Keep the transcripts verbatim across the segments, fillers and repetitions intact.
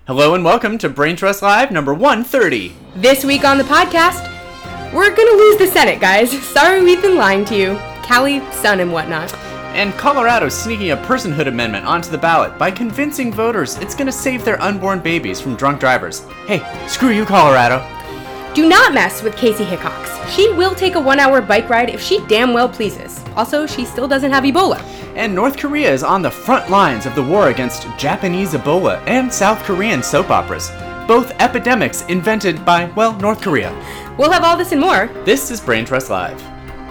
Hello and welcome to Brain Trust Live number one thirty. This week on the podcast, we're gonna lose the Senate, guys. Sorry we've been lying to you. Callie, son, and whatnot. And Colorado's sneaking a personhood amendment onto the ballot by convincing voters it's gonna save their unborn babies from drunk drivers. Hey, screw you, Colorado. Do not mess with Casey Hickox. She will take a one-hour bike ride if she damn well pleases. Also, she still doesn't have Ebola. And North Korea is on the front lines of the war against Japanese Ebola and South Korean soap operas. Both epidemics invented by, well, North Korea. We'll have all this and more. This is Brain Trust Live.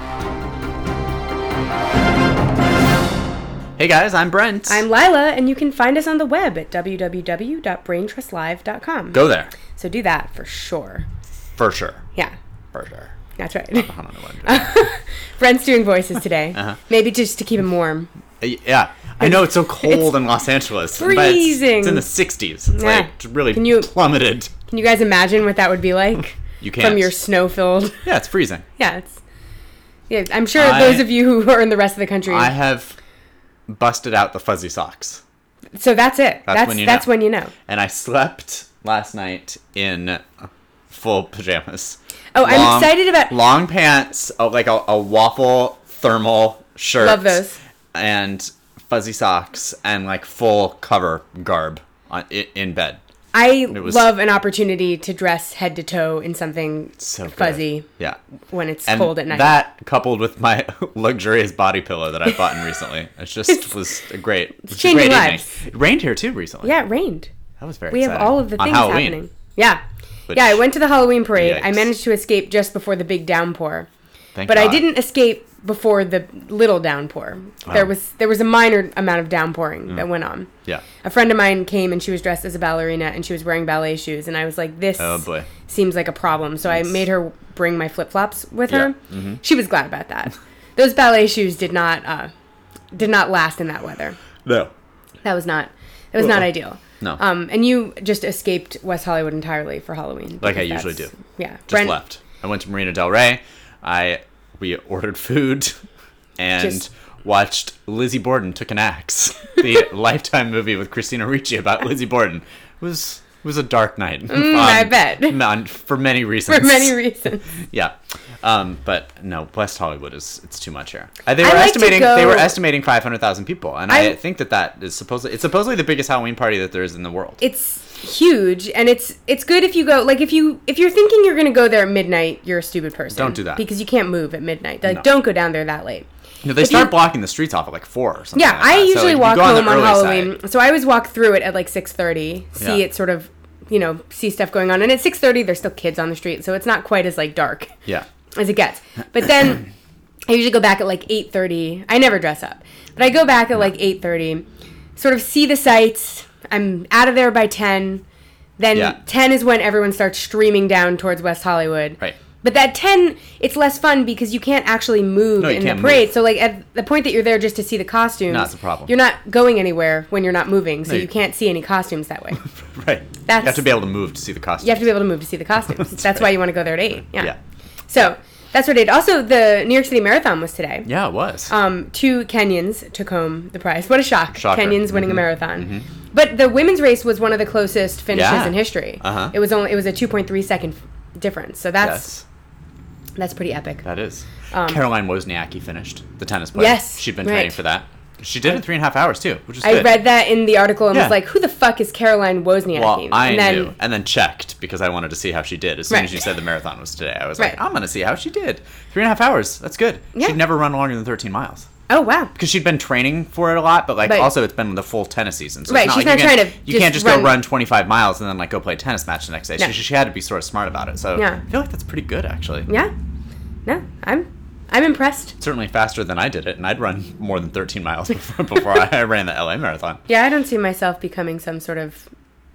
Hey guys, I'm Brent. I'm Lila, and you can find us on the web at w w w dot brain trust live dot com. Go there. So do that for sure. For sure. Yeah. For sure. That's right. I don't know what I'm doing. Brent's doing voices today. Uh-huh. Maybe just to keep him warm. Uh, yeah. I know it's so cold in Los Angeles. Freezing. But it's, it's in the sixties. It's yeah. like it's really can you, plummeted. Can you guys imagine what that would be like? You can't. From your snow-filled... Yeah, it's freezing. Yeah, it's... Yeah, I'm sure I, those of you who are in the rest of the country... I have busted out the fuzzy socks. So that's it. That's, that's when you That's know. when you know. And I slept last night in full pajamas. Oh, long, I'm excited about... Long pants, oh, like a, a waffle thermal shirt. Love those. And fuzzy socks and like full cover garb on, in bed. I was, love an opportunity to dress head to toe in something so fuzzy. Yeah. When it's and cold at night. That coupled with my luxurious body pillow that I bought in recently, it just was a great, it's was changing a great lives. evening. It rained here too recently. Yeah, it rained. That was very we exciting. have all of the on things Halloween. happening. Yeah. Which, yeah, I went to the Halloween parade. yikes. I managed to escape just before the big downpour. Thank but God. I didn't escape before the little downpour. Oh. There was there was a minor amount of downpouring mm. that went on. Yeah. A friend of mine came and she was dressed as a ballerina and she was wearing ballet shoes and I was like, this oh, boy. seems like a problem. So yes. I made her bring my flip-flops with yeah. her. Mm-hmm. She was glad about that. Those ballet shoes did not uh, did not last in that weather. No. That was not that was well, not ideal. No. Um, and you just escaped West Hollywood entirely for Halloween. Like I usually do. Yeah. Just Brent, left. I went to Marina Del Rey. I we ordered food and just, watched Lizzie Borden Took an Axe, the Lifetime movie with Christina Ricci about Lizzie Borden. It was it was a dark night. Mm, um, I bet. Man, for many reasons. For many reasons. Yeah. Um, but no, West Hollywood is it's too much here. Uh, they were I like estimating go, they were estimating five hundred thousand people, and I, I think that that is supposedly it's supposedly the biggest Halloween party that there is in the world. It's huge, and it's it's good if you go like if you if you're thinking you're going to go there at midnight, you're a stupid person. Don't do that because you can't move at midnight. Like, no. Don't go down there that late. No, they if start you, blocking the streets off at like four or something. Yeah, like I that. usually so, like, walk home on, on Halloween, side. so I always walk through it at like six thirty, see yeah. it sort of, you know, see stuff going on, and at six thirty there's still kids on the street, so it's not quite as like dark. Yeah. As it gets, but then I usually go back at like eight thirty. I never dress up, but I go back at like eight thirty, sort of see the sights. I'm out of there by ten. Then yeah. ten is when everyone starts streaming down towards West Hollywood. Right. But that ten, it's less fun because you can't actually move no, in the move. parade. So like at the point that you're there just to see the costumes, no, that's a problem. You're not going anywhere when you're not moving, so no, you can't see any costumes that way. Right. That's, you have to be able to move to see the costumes. You have to be able to move to see the costumes. that's that's right. why you want to go there at eight. Yeah. yeah. So that's what it did. Also, the New York City Marathon was today. Yeah, it was. Um, two Kenyans took home the prize. What a shock. Shocker. Kenyans winning mm-hmm. a marathon. Mm-hmm. But the women's race was one of the closest finishes yeah. in history. Uh-huh. It was only it was a two point three second difference. So that's yes. that's pretty epic. That is. Um, Caroline Wozniacki finished, the tennis player. Yes. She'd been right. training for that. She did it in three and a half hours, too, which is I good. read that in the article and yeah. was like, who the fuck is Caroline Wozniacki? Well, I and then, knew, and then checked, because I wanted to see how she did. As soon right. as you said the marathon was today, I was right. like, I'm going to see how she did. Three and a half hours, that's good. Yeah. She'd never run longer than thirteen miles. Oh, wow. Because she'd been training for it a lot, but like but, also it's been the full tennis season. So right, it's not she's like not you trying can't, to You just can't just run, go run twenty-five miles and then like go play a tennis match the next day. No. So she, she had to be sort of smart about it. So yeah. I feel like that's pretty good, actually. Yeah. No, I'm I'm impressed. Certainly faster than I did it, and I'd run more than thirteen miles before, before I ran the L A Marathon. Yeah, I don't see myself becoming some sort of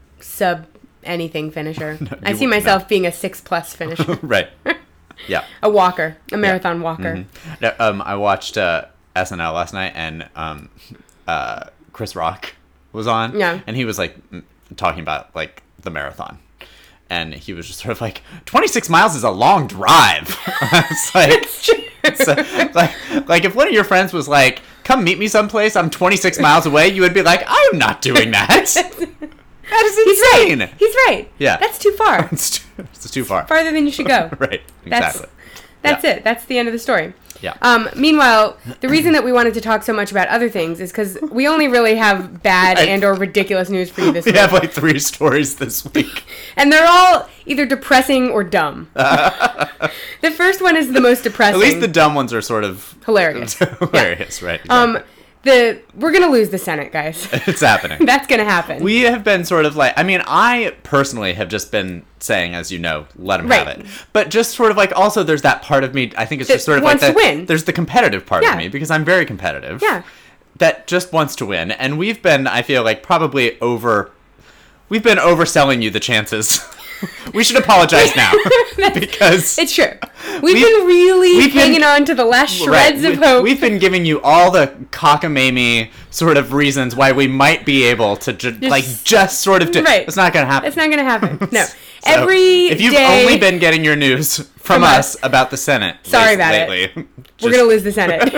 sub anything finisher. no, I see myself no. being a six plus finisher. Right. Yeah. A walker, a marathon yeah. walker. Mm-hmm. No, um, I watched uh, S N L last night, and um, uh, Chris Rock was on, yeah. and he was like m- talking about like the marathon. And he was just sort of like, twenty-six miles is a long drive. It's like, it's a, like, like if one of your friends was like, come meet me someplace, I'm twenty-six miles away, you would be like, I am not doing that. That is He's insane. right. He's right. Yeah. That's too far. it's, too, it's too far. Farther than you should go. Right. Exactly. That's, that's yeah. it. That's the end of the story. Yeah. Um, meanwhile, the reason that we wanted to talk so much about other things is because we only really have bad I, and or ridiculous news for you this we week. We have like three stories this week. And they're all either depressing or dumb. The first one is the most depressing. At least the dumb ones are sort of... Hilarious. Hilarious, yeah. Right. Exactly. Um, the We're going to lose the Senate, guys. It's happening. That's going to happen. We have been sort of like... I mean, I personally have just been saying, as you know, let them right. have it. But just sort of like, also there's that part of me, I think it's that just sort of wants like... The, to win. There's the competitive part yeah. of me, because I'm very competitive. Yeah. That just wants to win. And we've been, I feel like, probably over... We've been overselling you the chances. We should apologize now. Because... It's true. We've, we've been really we've hanging been, on to the last shreds right, of hope. We've been giving you all the cockamamie sort of reasons why we might be able to ju- just, like just sort of do. Right. It's not going to happen. It's not going to happen. No. So, Every if you've day, only been getting your news from, from us, us about the Senate, sorry about lately, it. just, We're going to lose the Senate.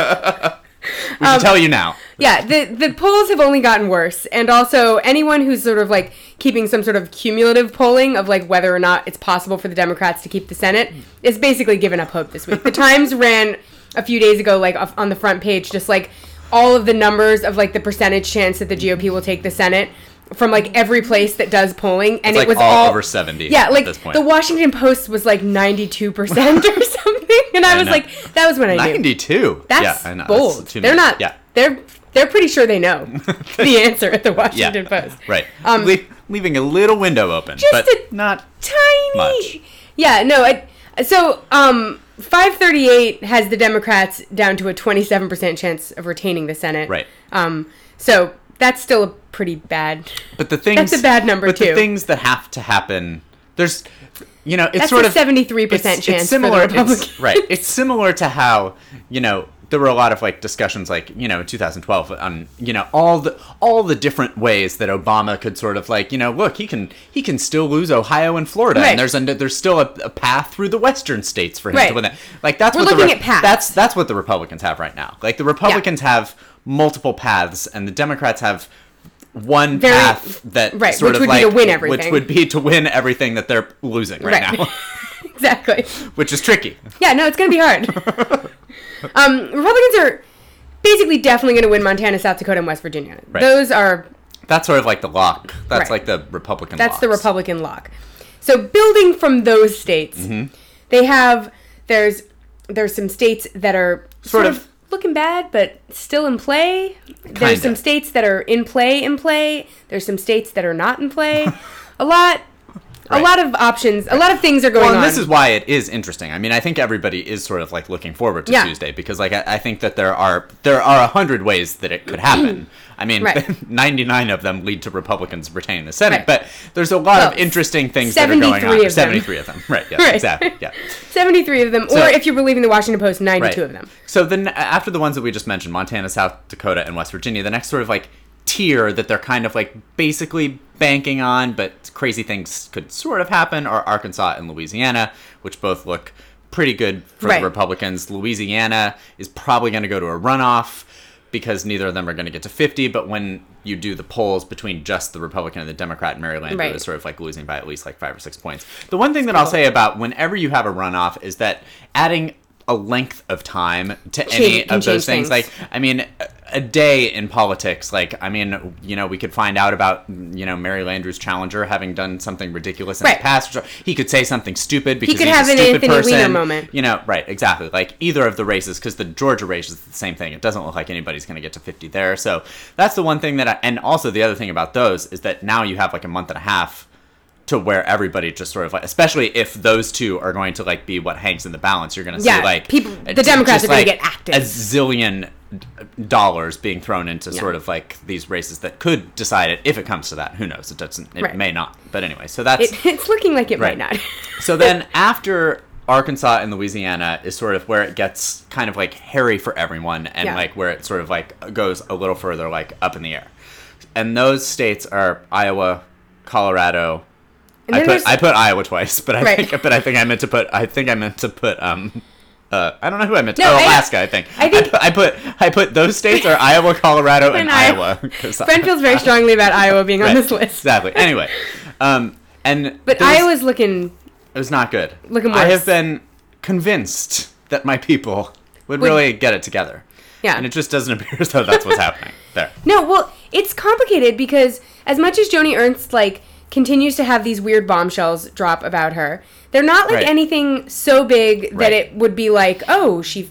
we should um, tell you now. Yeah, the the polls have only gotten worse, and also anyone who's sort of like keeping some sort of cumulative polling of like whether or not it's possible for the Democrats to keep the Senate is basically given up hope this week. The Times ran a few days ago, like on the front page, just like all of the numbers of like the percentage chance that the G O P will take the Senate from like every place that does polling, and it's it like was all, all over seventy. Yeah, like at this point. the Washington Post was like ninety-two percent or something, and I, I was know. like, that was when I knew ninety-two. That's yeah, I know. bold. That's they're not. Yeah. They're they're pretty sure they know the answer at the Washington yeah. Post. Right. Um, Le- leaving a little window open, just but a not tiny. much. Yeah. No. I, so um, five thirty-eight has the Democrats down to a twenty-seven percent chance of retaining the Senate. Right. Um. So that's still a pretty bad. But the things that's a bad number but too. But the things that have to happen, there's, you know, it's that's sort a of seventy-three percent it's, chance it's similar, for the Republicans. It's, right. It's similar to how, you know, there were a lot of like discussions like, you know, in two thousand twelve on, you know, all the all the different ways that Obama could sort of like, you know, look, he can he can still lose Ohio and Florida, right. and there's a, there's still a, a path through the western states for him right. to win that. Like that's We're what looking the at paths. that's that's what the Republicans have right now. Like the Republicans yeah. have multiple paths, and the Democrats have one Very, path that right, sort which of would like be to win everything. which would be to win everything that they're losing right, right. now. Exactly. Which is tricky. Yeah, no, it's going to be hard. um, Republicans are basically definitely going to win Montana, South Dakota, and West Virginia. Right. Those are... That's sort of like the lock. That's right. like the Republican That's locks. the Republican lock. So building from those states, mm-hmm. they have... There's there's some states that are sort, sort of, of looking bad, but still in play. Kinda. There's some states that are in play, in play. There's some states that are not in play. a lot... Right. A lot of options, a lot of things are going well, and on. This is why it is interesting. I mean, I think everybody is sort of like looking forward to yeah. Tuesday because, like, I, I think that there are there are a hundred ways that it could happen. I mean, right. ninety-nine of them lead to Republicans retaining the Senate, right. but there's a lot well, of interesting things that are going on. Of seventy-three of them, right? Yeah, right. exactly. Yeah, seventy-three of them, so, or if you're believing the Washington Post, ninety-two right. of them. So then, after the ones that we just mentioned, Montana, South Dakota, and West Virginia, the next sort of like tier that they're kind of like basically banking on, but crazy things could sort of happen, are Arkansas and Louisiana, which both look pretty good for right. the Republicans. Louisiana is probably going to go to a runoff because neither of them are going to get to fifty, but when you do the polls between just the Republican and the Democrat, Mary Landrieu right. is sort of like losing by at least like five or six points. The one thing that I'll say about whenever you have a runoff is that adding a length of time to change, any of those things. things. Like, I mean, a, a day in politics, like, I mean, you know, we could find out about, you know, Mary Landrieu's challenger having done something ridiculous in right. the past. He could say something stupid because he could he's have a an stupid Anthony person. Weiner moment. You know, right, exactly. Like, either of the races, because the Georgia race is the same thing. It doesn't look like anybody's going to get to fifty there. So that's the one thing that I, and also the other thing about those is that now you have like a month and a half to where everybody just sort of like, especially if those two are going to like be what hangs in the balance, you're going to yeah, see like people, the Democrats are going like to get active. A zillion dollars being thrown into yeah. sort of like these races that could decide it if it comes to that. Who knows? It doesn't. It right. may not. But anyway, so that's it, it's looking like it right. might not. So then after Arkansas and Louisiana is sort of where it gets kind of like hairy for everyone, and yeah. like where it sort of like goes a little further like up in the air. And those states are Iowa, Colorado. I put I put Iowa twice, but I right. think but I think I meant to put I think I meant to put um Uh, I don't know who I meant. To, No, oh, I- Alaska, I think. I think- I put, I put I put those states are Iowa, Colorado, and, And Iowa. Iowa. 'Cause Brent feels very strongly about Iowa being on Right, this list. Exactly. Anyway, um, and But there was- Iowa's looking... it was not good. Looking I worse. have been convinced that my people would, Would- really get it together. Yeah. And it just doesn't appear as though that's what's happening there. No, well, it's complicated because as much as Joni Ernst, like, continues to have these weird bombshells drop about her, they're not, like, Right. anything so big that Right. it would be like, oh, she...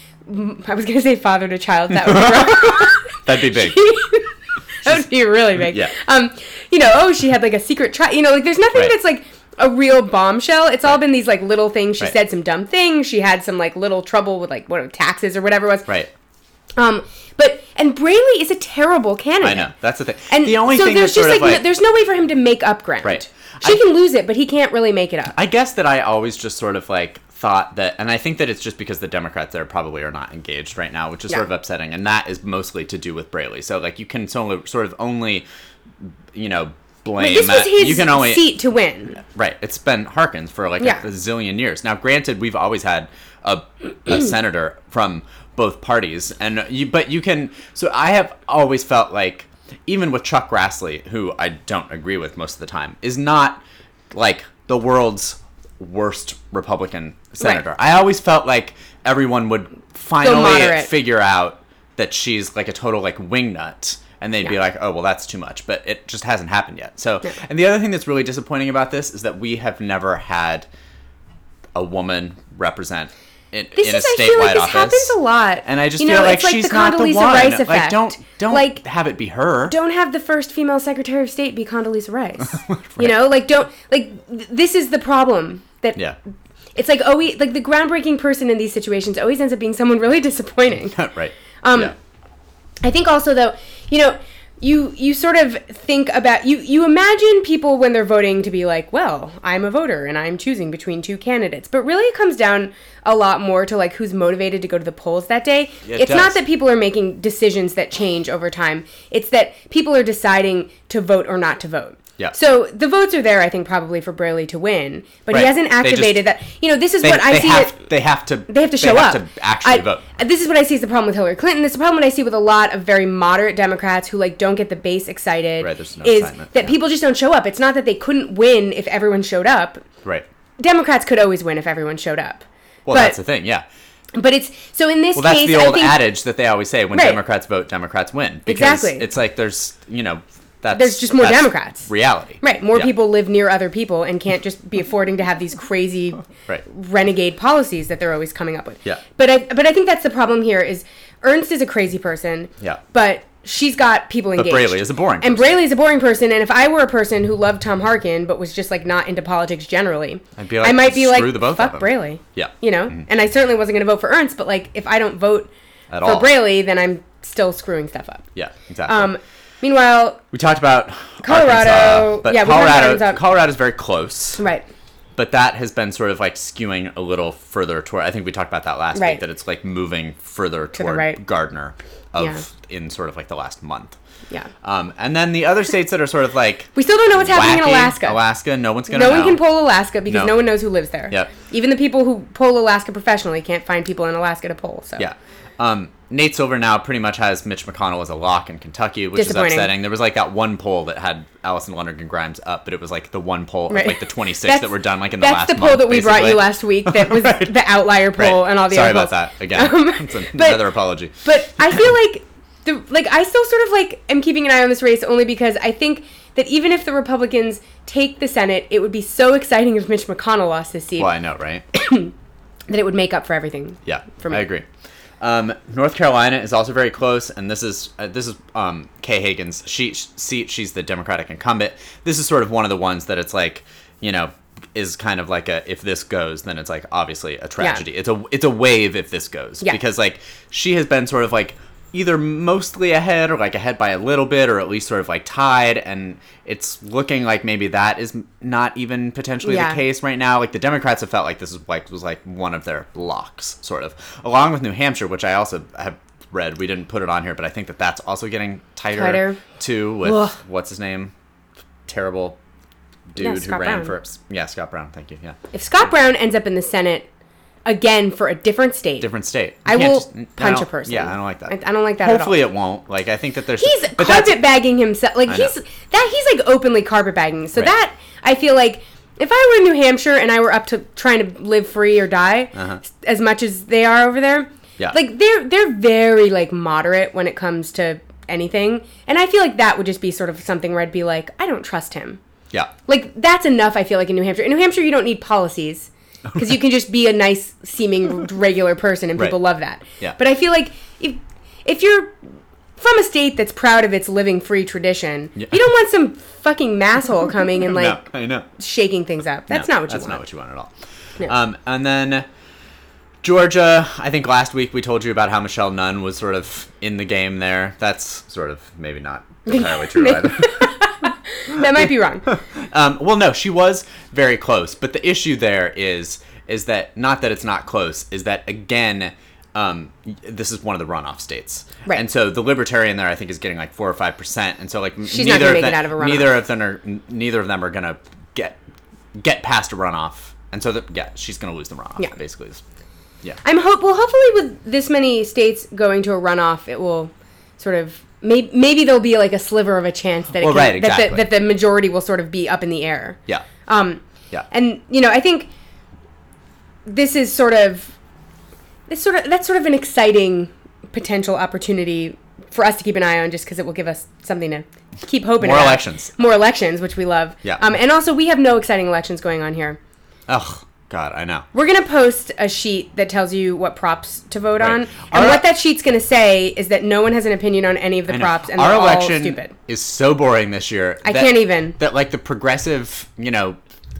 I was going to say fathered a child. That would be wrong. That'd be big. That would be really big. Yeah. Um, you know, oh, she had, like, a secret child. You know, like, there's nothing Right. that's, like, a real bombshell. It's all been these, like, little things. She Right. said some dumb things. She had some, like, little trouble with, like, what, taxes or whatever it was. Right. Um, but, and Braley is a terrible candidate. I know. That's the thing. And the only so thing there's that's sort just of like, like no, there's no way for him to make up ground. Right. She I- can lose it, but he can't really make it up. I guess that I always just sort of like thought that, and I think that it's just because the Democrats there probably are not engaged right now, which is Yeah. sort of upsetting, and that is mostly to do with Braley. So like you can sort of, sort of only, you know, blame. This was that- his you can only, seat to win. Right. It's been Harkins for like Yeah. a, a zillion years. Now, granted, we've always had a, a senator from both parties, and you, but you can. So I have always felt like, even with Chuck Grassley, who I don't agree with most of the time, is not like the world's worst Republican senator. Right. I always felt like everyone would finally moderate. figure out that she's like a total like wingnut. And they'd be Yeah. like, oh, well, that's too much. But it just hasn't happened yet. So, Yeah. and the other thing that's really disappointing about this is that we have never had a woman represent in, This in a is, I statewide feel like this office. happens a lot. And I just You feel know, like it's like she's the not the Condoleezza one. Rice Like, effect. don't don't Like, have it be her. Don't have the first female Secretary of State be Condoleezza Rice. You know, like don't like th- this is the problem that Yeah. it's like always like the groundbreaking person in these situations always ends up being someone really disappointing. Right. Um, yeah. I think also though, you know, you you sort of think about you you imagine people when they're voting to be like, well, I'm a voter and I'm choosing between two candidates. But really it comes down a lot more to like who's motivated to go to the polls that day. Yeah, it it's does. not that people are making decisions that change over time. It's that people are deciding to vote or not to vote. Yeah. So the votes are there, I think, probably for Braley to win, but Right. he hasn't They just- activated that. You know, this is They, what I they see. have it, they have to they have to show have up. to actually I- vote. This is what I see as the problem with Hillary Clinton. This is the problem that I see with a lot of very moderate Democrats who like don't get the base excited. Right, there's no is excitement, that yeah. people just don't show up. It's not that they couldn't win if everyone showed up. Right. Democrats could always win if everyone showed up. Well, but, that's the thing. Yeah. But it's so in this Well, that's case, the I old think adage that they always say: when Right. Democrats vote, Democrats win. Because Exactly. It's like there's you know that's There's just more that's Democrats. Reality. right, more Yeah. people live near other people and can't just be affording to have these crazy Right. renegade policies that they're always coming up with. Yeah. But I but I think that's the problem here is Ernst is a crazy person. Yeah. But she's got people But engaged. Braley is a boring And person. Braley's a boring person, and if I were a person who loved Tom Harkin but was just like not into politics generally, I'd be like, I might be screw like, the both of fuck them. Braley. Yeah. You know? And I certainly wasn't going to vote for Ernst, but like if I don't vote At for all. Braley, then I'm still screwing stuff up. Yeah. Exactly. Um, meanwhile, we talked about Colorado- Arkansas, but yeah, we talked about Colorado Arkansas. Colorado's very close. right. But that has been sort of like skewing a little further toward. I think we talked about that last Right. week. That it's like moving further the toward right. Gardner of Yeah. in sort of like the last month. Yeah. Um, and then the other states that are sort of like We still don't know what's happening in wacky, Alaska. Alaska, no one's gonna No know. one can poll Alaska because No. no. one knows who lives there. Yep. Even the people who poll Alaska professionally can't find people in Alaska to poll. So Yeah. Um, Nate Silver now pretty much has Mitch McConnell as a lock in Kentucky, which is Disappointing. upsetting. There was like that one poll that had Allison Lonergan Grimes up, but it was like the one poll, of, Right. like the twenty-six That's- that were done like in the That's last the poll month, that we brought basically. you last week. That was Right. the outlier poll Right. and all the Sorry other about polls. that again. Um, It's but- another apology. But I feel like the like I still sort of like am keeping an eye on this race only because I think that even if the Republicans take the Senate, it would be so exciting if Mitch McConnell lost his seat Well, I know, right? that it would make up for everything. Yeah, For me. I agree. Um, North Carolina is also very close, and this is uh, this is um, Kay Hagan's she- seat. She's the Democratic incumbent. This is sort of one of the ones that it's like, you know, is kind of like a if this goes, then it's like obviously a tragedy. It's a it's a wave if this goes Yeah. because like she has been sort of like either mostly ahead or like ahead by a little bit or at least sort of like tied, and it's looking like maybe that is not even potentially Yeah. the case right now. Like the Democrats have felt like this is like was like one of their locks, sort of, along with New Hampshire, which I also have read. We didn't put it on here, but I think that that's also getting tighter, Tighter. too. With Ugh. what's his name, terrible dude Yeah, who Scott ran Brown. for yeah Scott Brown. Thank you. Yeah, If Scott Brown ends up in the Senate, again for a different state. Different state. You I can't will just- punch I a don't- person. Yeah, I don't like that. I, I don't like that. Hopefully at all. it won't. Like I think that there's. He's but that's- carpet bagging himself. Like I he's know. that he's like openly carpet bagging. So Right. that I feel like if I were in New Hampshire and I were up to trying to live free or die, Uh-huh. as much as they are over there, Yeah. like they're they're very like moderate when it comes to anything, and I feel like that would just be sort of something where I'd be like, I don't trust him. Yeah. Like that's enough. I feel like in New Hampshire. In New Hampshire, you don't need policies because you can just be a nice seeming regular person, and people Right. love that. Yeah. But I feel like if if you're from a state that's proud of its living free tradition, Yeah. you don't want some fucking masshole coming and like no, I know. shaking things up. That's No, not what you that's want. not what you want at all. No. Um, and then Georgia, I think last week we told you about how Michelle Nunn was sort of in the game there. That's sort of maybe not entirely true either. That might be wrong. um, well, no, she was very close. But the issue there is is that not that it's not close, is that again, um, this is one of the runoff states, Right. And so the Libertarian there, I think, is getting like four or five percent, and so like She's not neither gonna of make them, it out of a runoff. neither of them are neither of them are gonna get get past a runoff, and so that yeah, she's gonna lose the runoff, Yeah. basically. Yeah. I'm hope. Well, hopefully, with this many states going to a runoff, it will sort of maybe maybe there'll be like a sliver of a chance that it Well, can, right, that, exactly. the, that the majority will sort of be up in the air. Yeah. Um, Yeah. and you know, I think this is sort of this sort of that's sort of an exciting potential opportunity for us to keep an eye on, just because it will give us something to keep hoping More about. elections. More elections, which we love. Yeah. Um, and also, we have no exciting elections going on here. Oh God, I know. We're going to post a sheet that tells you what props to vote Right. on. And Our- what that sheet's going to say is that no one has an opinion on any of the I know. props, and Our they're all election stupid. is so boring this year. I that- can't even. That like the progressive, you know,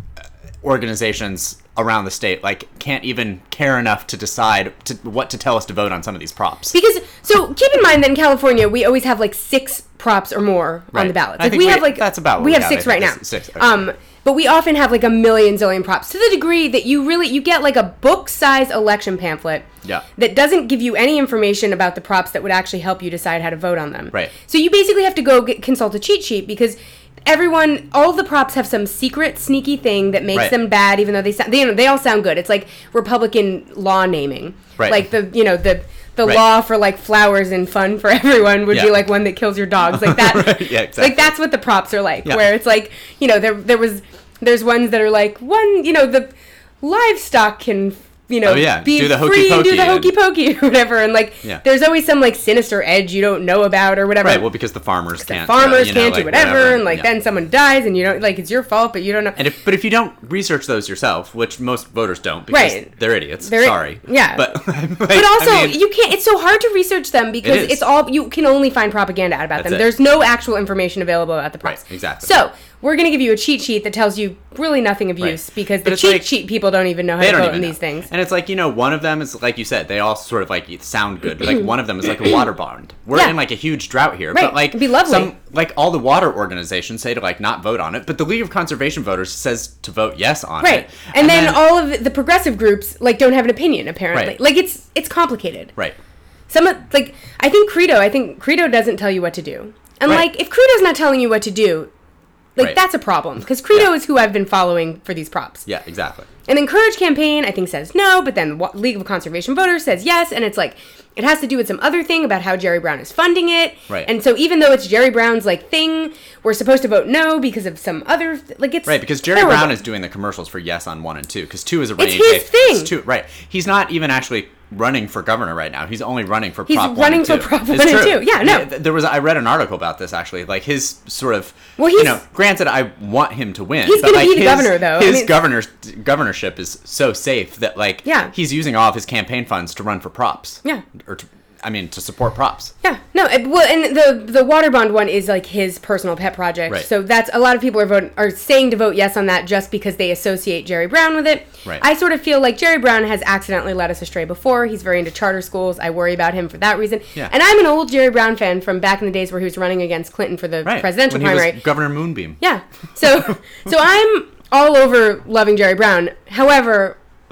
organizations around the state like can't even care enough to decide to, what to tell us to vote on some of these props. Because, so keep in mind that in California, we always have like six props or more on Right. the ballots. I Like think we we- have like, that's about what we we have got, six I right think. now. It's six, okay. Um, but we often have like a million zillion props to the degree that you really, you get like a book-sized election pamphlet Yeah. that doesn't give you any information about the props that would actually help you decide how to vote on them. Right. So you basically have to go get, consult a cheat sheet because everyone, all of the props have some secret, sneaky thing that makes Right. them bad, even though they sound, they, you know, they all sound good. It's like Republican law naming. Right. Like the, you know, the, the Right. law for like flowers and fun for everyone would Yeah. be like one that kills your dogs. Like that. Right, yeah, exactly. Like that's what the props are like, Yeah. where it's like, you know, there, there was, there's ones that are like one, you know, the livestock can, you know, Oh, yeah. be Do the hokey free and do pokey the and- hokey pokey or whatever. And like, Yeah. there's always some like sinister edge you don't know about or whatever. Right. Well, because the farmers The can't. farmers uh, you know, can't like, do whatever, and like Yeah. then someone dies, and you don't like it's your fault, but you don't know. And if, but if you don't research those yourself, which most voters don't, because Right. they're idiots. They're- Sorry. yeah. But like, But also, I mean, you can't. It's so hard to research them because It is. it's all you can only find propaganda out about That's them. it. There's no actual information available about the props. Right, exactly. So we're gonna give you a cheat sheet that tells you really nothing of Right. use because But the it's cheat like- sheet people don't even know how they to don't vote even on know. these things. And it's like, you know, one of them is like you said, they all sort of like sound good. But like one of them is like a water bond. We're Yeah. in like a huge drought here, Right. but like It'd be lovely. some like all the water organizations say to like not vote on it, but the League of Conservation Voters says to vote yes on Right, it. and, then, all of the progressive groups like don't have an opinion apparently. Right. Like it's it's complicated. right. Some of, like I think Credo. I think Credo doesn't tell you what to do, and Right. like if Credo's not telling you what to do, like Right. that's a problem because Credo Yeah. is who I've been following for these props. Yeah, exactly. And then Courage Campaign, I think, says no, but then Wa- League of Conservation Voters says yes, and it's like it has to do with some other thing about how Jerry Brown is funding it. Right. And so even though it's Jerry Brown's like thing, we're supposed to vote no because of some other like it's Right, because Jerry terrible. Brown is doing the commercials for yes on one and two, because two is a rainy his day. thing. It's two, right. He's not even actually running for governor right now. He's only running for He's Prop one running and for two. Prop It's one and true. two. Yeah, no. th- There was I read an article about this actually. Like his sort of Well, you he's- know, granted I want him to win. He's but gonna like be the his, governor, though. I His mean- governor's governorship is so safe that like Yeah. he's using all of his campaign funds to run for props. Yeah. Or to, I mean to support props. Yeah, no, it, well, and the the water bond one is like his personal pet project. Right. So that's a lot of people are voting are saying to vote yes on that just because they associate Jerry Brown with it. Right. I sort of feel like Jerry Brown has accidentally led us astray before. He's very into charter schools. I worry about him for that reason. Yeah. And I'm an old Jerry Brown fan from back in the days where he was running against Clinton for the Right. presidential when he primary. was Governor Moonbeam. Yeah. So so I'm all over loving Jerry Brown. However,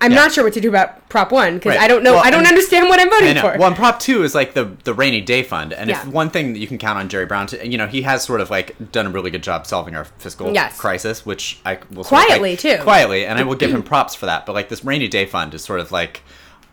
I'm yeah. not sure what to do about Prop One because Right. I don't know. Well, I don't and- understand what I'm I voting know. for. Well, and Prop Two is like the the rainy day fund, and Yeah. if one thing that you can count on Jerry Brown to, you know, he has sort of like done a really good job solving our fiscal Yes. crisis, which I will sort of, Quietly, like, too. quietly, and I will give him props for that. But like this rainy day fund is sort of like,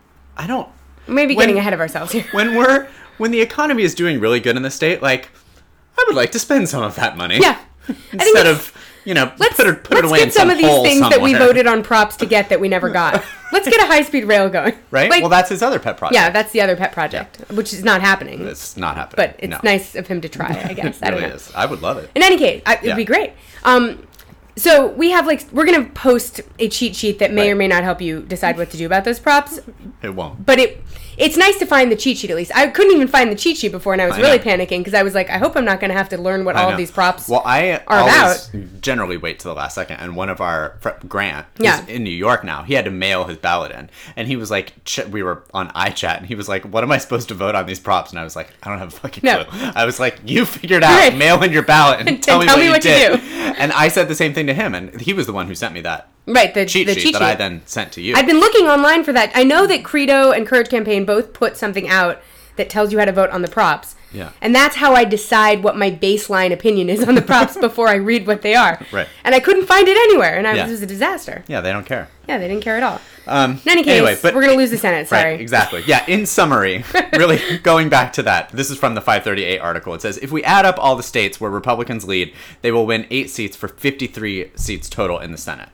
I don't. Maybe when- getting ahead of ourselves here. When we're when the economy is doing really good in the state, like I would like to spend some of that money. Yeah. I think Instead it's- of you know Let's, put it put let's it away get in some of these hole things that we somewhere. voted on props to get that we never got. Let's get a high-speed rail going. Right. Like, well, that's his other pet project. yeah, that's the other pet project, which is not happening. It's not happening. But it's no. nice of him to try, I guess. It I don't really know. is. I would love it. In any case, I, it'd Yeah. be great. Um, so we have like we're gonna post a cheat sheet that may Right. or may not help you decide what to do about those props. It won't. But it it's nice to find the cheat sheet at least. I couldn't even find the cheat sheet before, and I was I really know. panicking because I was like, I hope I'm not gonna have to learn what I all know. of these props. Well, I are always generally wait to the last second, and one of our fr- Grant, who's Yeah. in New York now, he had to mail his ballot in, and he was like, ch- we were on iChat, and he was like, "What am I supposed to vote on these props?" And I was like, "I don't have a fucking No. clue." I was like, "You figured out, Right. mail in your ballot, and, And tell me tell what me you what you did." do. And I said the same thing to him, and he was the one who sent me that right, the cheat the sheet cheat that sheet. I then sent to you. I've been looking online for that. I know that Credo and Courage Campaign both put something out that tells you how to vote on the props. Yeah. And that's how I decide what my baseline opinion is on the props before I read what they are. Right. And I couldn't find it anywhere, and I, Yeah. it was a disaster. yeah, they don't care. Yeah, they didn't care at all. Um, In any case, anyway, but we're going to lose the Senate, sorry. Right, exactly. Yeah, in summary, really going back to that, this is from the five thirty-eight article. It says, if we add up all the states where Republicans lead, they will win eight seats for fifty-three seats total in the Senate.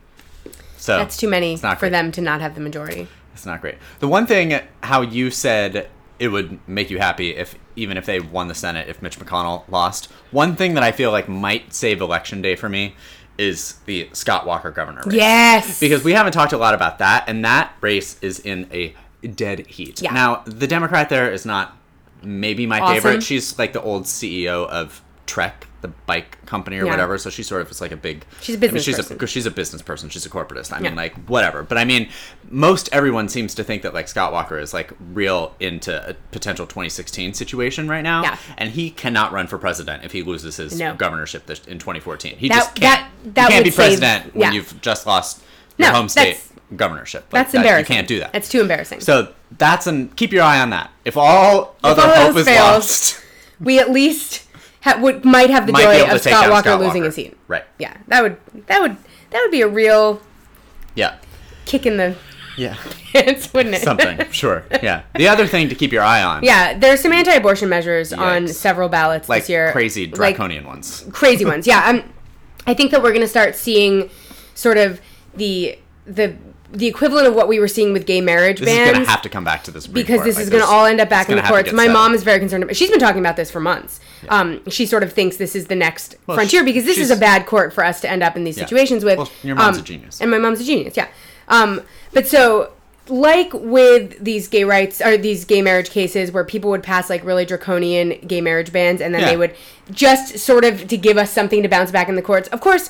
So That's too many it's not for great. them to not have the majority. It's not great. The one thing, how you said it would make you happy if even if they won the Senate, if Mitch McConnell lost, one thing that I feel like might save Election Day for me is the Scott Walker governor race. Yes! Because we haven't talked a lot about that, and that race is in a dead heat. Yeah. Now, the Democrat there is not maybe my Awesome. favorite. She's like the old C E O of Trek, the bike company or Yeah. whatever, so she sort of is like a big... She's a business I mean, she's person. A, she's a business person. She's a corporatist. I mean, Yeah. like, whatever. But I mean, most everyone seems to think that, like, Scott Walker is, like, real into a potential twenty sixteen situation right now. Yeah. And he cannot run for president if he loses his No. governorship this, in twenty fourteen. He That- just can't. that- that you can't would be save- president when yeah. you've just lost your No, home state that's- governorship. Like, That's that- embarrassing. You can't do that. That's too embarrassing. So that's an... Keep your eye on that. If all other all hope else is fails, lost... we at least ha- would, might have the Might be joy able to of take Scott down Walker Scott losing Walker. a seat. Right. Yeah, that would that would that would be a real Yeah. kick in the Yeah. pants, wouldn't it? Something. Sure. Yeah. The other thing to keep your eye on... Yeah, there's some anti-abortion measures on Yikes. several ballots Like this year. crazy Like, draconian ones. crazy ones. Yeah, I'm, I think that we're going to start seeing sort of the the the equivalent of what we were seeing with gay marriage This bans. is going to have to come back to the Supreme because Court. this Like, is going to this- all end up back it's in the gonna have to courts. get My settled. mom is very concerned about. She's been talking about this for months. Um, she sort of thinks this is the next Well, frontier she- because this is she's- a bad court for us to end up in these Yeah. situations with. Well, your mom's um, a genius. and my mom's a genius. Yeah, um, but so. Like with these gay rights or these gay marriage cases where people would pass like really draconian gay marriage bans and then Yeah. they would just sort of to give us something to bounce back in the courts. Of course,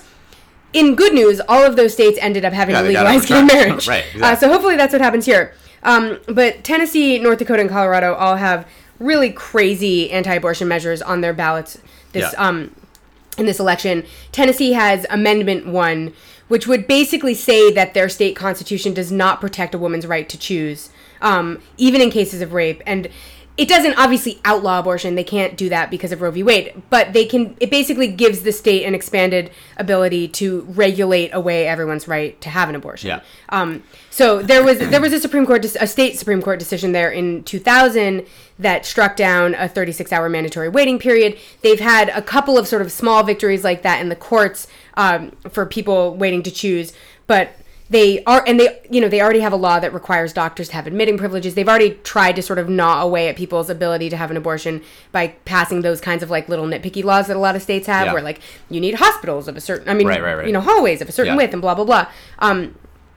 in good news, all of those states ended up having Yeah, to they got legalize gay overturned. marriage. Right, Uh, exactly. so hopefully that's what happens here. Um, but Tennessee, North Dakota, and Colorado all have really crazy anti-abortion measures on their ballots this Yeah. um, in this election. Tennessee has Amendment One, which would basically say that their state constitution does not protect a woman's right to choose, um, even in cases of rape. And it doesn't obviously outlaw abortion. They can't do that because of Roe v. Wade. But they can. It basically gives the state an expanded ability to regulate away everyone's right to have an abortion. Yeah. Um, so there was there was a Supreme Court, a state Supreme Court decision there in two thousand that struck down a thirty-six hour mandatory waiting period. They've had a couple of sort of small victories like that in the courts um, for people waiting to choose, but they are, and they, you know, they already have a law that requires doctors to have admitting privileges. They've already tried to sort of gnaw away at people's ability to have an abortion by passing those kinds of like little nitpicky laws that a lot of states have, Yeah. where like you need hospitals of a certain, I mean, Right, right, right. you know, hallways of a certain Yeah. width and blah blah blah. Um,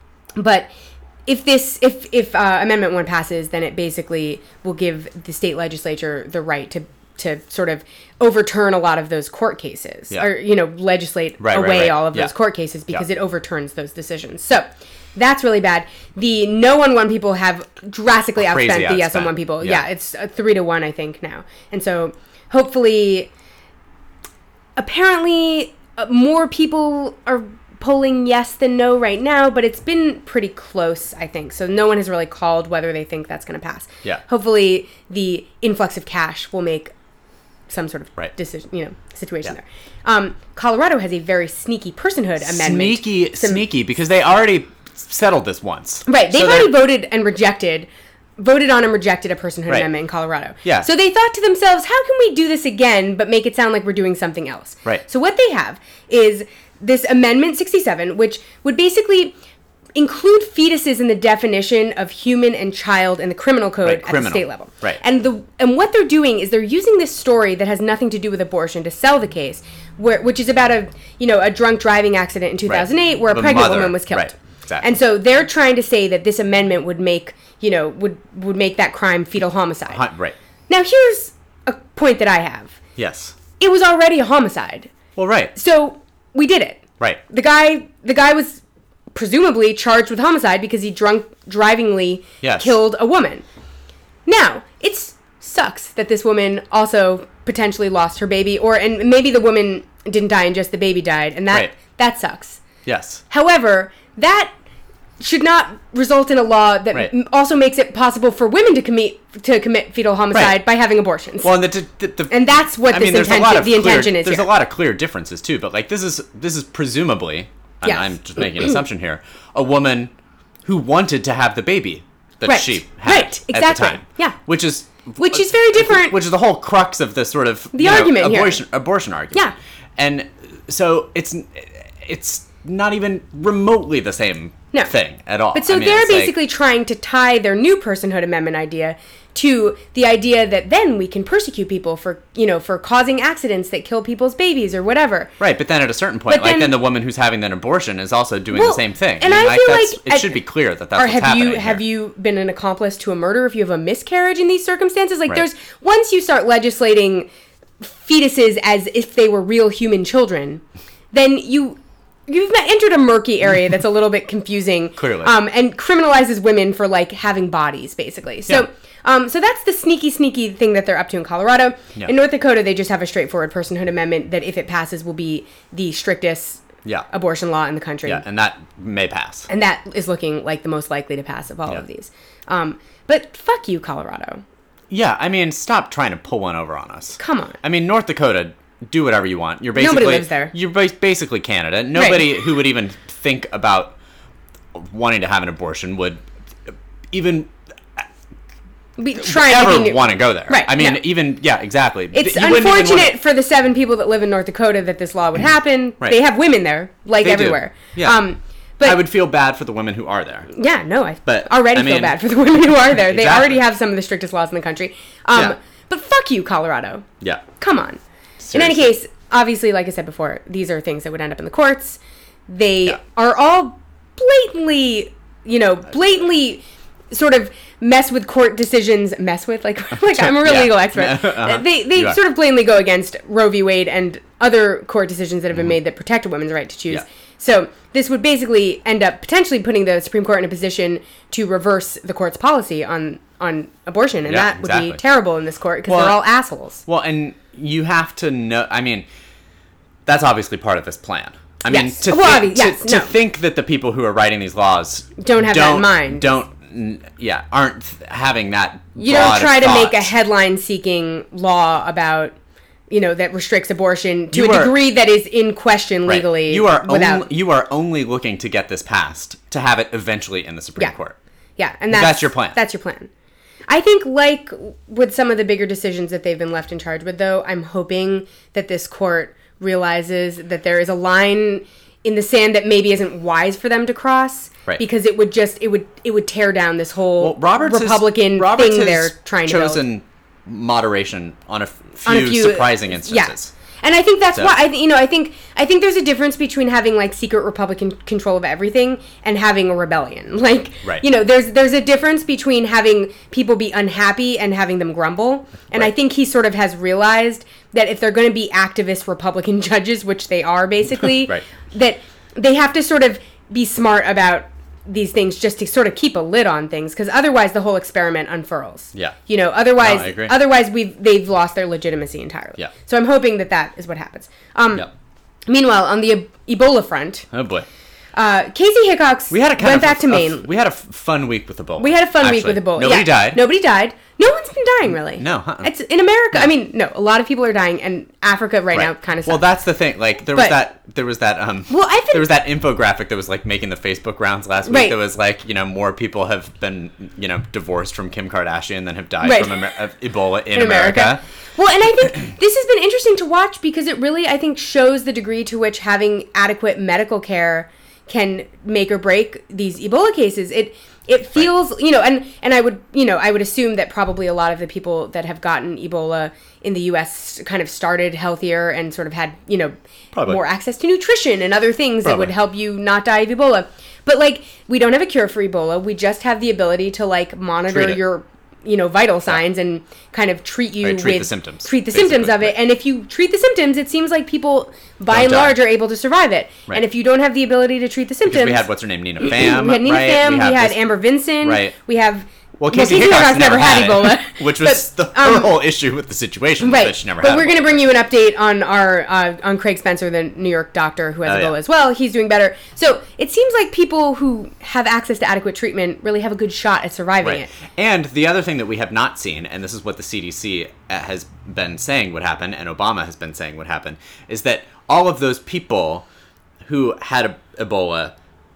but if this, if if uh, Amendment One passes, then it basically will give the state legislature the right to to sort of overturn a lot of those court cases, Yeah. or you know, legislate Right, right, away right. all of Yeah. those court cases because Yeah. it overturns those decisions. So that's really bad. The no on one people have drastically Crazy outspent the yes on outspent. one people. Yeah. Yeah, it's uh, three to one, I think now, and so hopefully, apparently, uh, more people are polling yes than no right now, but it's been pretty close, I think. So no one has really called whether they think that's going to pass. Yeah. Hopefully the influx of cash will make some sort of right. decision, you know, situation yeah. there. Um, Colorado has a very sneaky personhood amendment. Sneaky, Some, sneaky, because they already settled this once. Right. They've so already voted and rejected, voted on and rejected a personhood right. amendment in Colorado. Yeah. So they thought to themselves, how can we do this again, but make it sound like we're doing something else? Right. So what they have is this Amendment sixty-seven, which would basically include fetuses in the definition of human and child in the criminal code right, at criminal. the state level. Right. And the and what they're doing is they're using this story that has nothing to do with abortion to sell the case, where which is about a you know a drunk driving accident in two thousand eight right. where a the pregnant mother. woman was killed. Right. Exactly. And so they're trying to say that this amendment would make you know would would make that crime fetal homicide. Uh, right. Now here's a point that I have. Yes. It was already a homicide. Well, right. So we did it. Right. The guy, the guy was presumably charged with homicide because he drunk drivingly yes. killed a woman. Now, it sucks that this woman also potentially lost her baby, or and maybe the woman didn't die and just the baby died, and that right. that sucks. Yes. However, that should not result in a law that right. m- also makes it possible for women to commit to commit fetal homicide right. by having abortions. Well, and, the, the, the, and that's what I this mean, there's intention, a lot of the clear, intention is. There's here. a lot of clear differences too, but like this is this is presumably, and yes. I'm just making an assumption here, a woman who wanted to have the baby that right. she had right. exactly. at the time. Yeah. Which is which is very different. Which is the whole crux of the sort of the you argument know, abortion here. abortion argument. Yeah. And so it's it's not even remotely the same no. thing at all. But so I mean, they're it's basically like, trying to tie their new personhood amendment idea to the idea that then we can persecute people for, you know, for causing accidents that kill people's babies or whatever. Right, but then at a certain point, But like then, then the woman who's having an abortion is also doing well, the same thing. And I, mean, I feel like, like it I, should be clear that that's or what's have happening you here. have you been an accomplice to a murder if you have a miscarriage in these circumstances? Like right. there's once you start legislating fetuses as if they were real human children, then you you've entered a murky area that's a little bit confusing. Clearly. Um, and criminalizes women for like having bodies, basically. So yeah. um, so that's the sneaky, sneaky thing that they're up to in Colorado. Yeah. In North Dakota, they just have a straightforward personhood amendment that if it passes will be the strictest yeah. abortion law in the country. Yeah, and that may pass. And that is looking like the most likely to pass of all yeah. of these. Um, but fuck you, Colorado. Yeah, I mean, stop trying to pull one over on us. Come on. I mean, North Dakota, do whatever you want. You're basically Nobody lives there. You're ba- basically Canada. Nobody right. who would even think about wanting to have an abortion would even Be trying ever to be new- want to go there. Right. I mean, no. even yeah, exactly. It's You wouldn't even unfortunate wanna- for the seven people that live in North Dakota that this law would happen. Right. They have women there, like They do. everywhere. Yeah. Um, but I would feel bad for the women who are there. Yeah, no, I But, already I feel mean- bad for the women who are there. They Exactly. already have some of the strictest laws in the country. Um, Yeah. But fuck you, Colorado. Yeah. Come on. Seriously. In any case, obviously, like I said before, these are things that would end up in the courts. They Yeah. are all blatantly, you know, blatantly sort of mess with court decisions. Mess with like like I'm a real Yeah. legal expert. Uh-huh. They they You are. sort of blatantly go against Roe v. Wade and other court decisions that have been Mm-hmm. made that protect a woman's right to choose. Yeah. So this would basically end up potentially putting the Supreme Court in a position to reverse the court's policy on on abortion, and Yeah, that would exactly. be terrible in this court because Well, they're all assholes. Well, and you have to know. I mean, that's obviously part of this plan. I mean, Yes. to, Well, think, obvi- yes, to, to no. think that the people who are writing these laws Don't have that in mind. Don't, n- yeah, aren't having that. You broad don't try of to make a thought. headline-seeking law about, you know, that restricts abortion to You a are- degree that is in question Right. legally. You are without. only, you are only looking to get this passed to have it eventually in the Supreme Yeah. Court. Yeah, and that's, That's your plan. That's your plan. I think, like with some of the bigger decisions that they've been left in charge with, though, I'm hoping that this court realizes that there is a line in the sand that maybe isn't wise for them to cross, Right. because it would just it would it would tear down this whole Well, Roberts Republican has, Roberts thing has they're trying to build. chosen moderation on a few, On a few surprising yeah. instances. And I think that's So- why I th- you know I think I think there's a difference between having like secret Republican control of everything and having a rebellion. Like Right. you know there's there's a difference between having people be unhappy and having them grumble. And I Right. think he sort of has realized that if they're going to be activist Republican judges, which they are basically, Right. that they have to sort of be smart about these things just to sort of keep a lid on things, because otherwise the whole experiment unfurls. Yeah. You know, otherwise No, I agree. otherwise we've they've lost their legitimacy entirely. Yeah. So I'm hoping that that is what happens. Um Yeah. Meanwhile, on the e- Ebola front, Oh boy. uh, Casey Hickox We had a kind went of back to a- Maine. we had a f- fun week with Ebola. We had a fun actually. week with Ebola. Nobody Yeah. died. Nobody died. No one's been dying, really. No, uh-uh. It's in America. I mean, no, a lot of people are dying, and Africa right, now kind of sucks. Well, that's the thing. Like there was But- that there was that um Well, I've been- there was that infographic that was like making the Facebook rounds last week. Right. That was like, you know, more people have been, you know, divorced from Kim Kardashian than have died Right. from Amer- of Ebola in, in America. America. Well, and I think this has been interesting to watch because it really, I think, shows the degree to which having adequate medical care can make or break these Ebola cases. It it feels, right. you know, and, and I would, you know, I would assume that probably a lot of the people that have gotten Ebola in the U S kind of started healthier and sort of had, you know, probably. more access to nutrition and other things probably. that would help you not die of Ebola. But, like, we don't have a cure for Ebola. We just have the ability to, like, monitor your, you know, vital signs yeah. and kind of treat you right, treat with... the symptoms. Treat the basically. symptoms of it. Right. And if you treat the symptoms, it seems like people, by don't and die. large, are able to survive it. Right. And if you don't have the ability to treat the symptoms... Because we had, what's her name, Nina Pham, We had Nina right? Pham, we, we had this, Amber Vinson, right. we have... Well, Casey, well, Casey Hickox, Hickox never, never had Ebola. Which was but, the um, whole issue with the situation. Right. That she never but had we're Ebola. going to bring you an update on our uh, on Craig Spencer, the New York doctor who has oh, Ebola yeah. as well. He's doing better. So it seems like people who have access to adequate treatment really have a good shot at surviving right. it. And the other thing that we have not seen, and this is what the C D C has been saying would happen, and Obama has been saying would happen, is that all of those people who had Ebola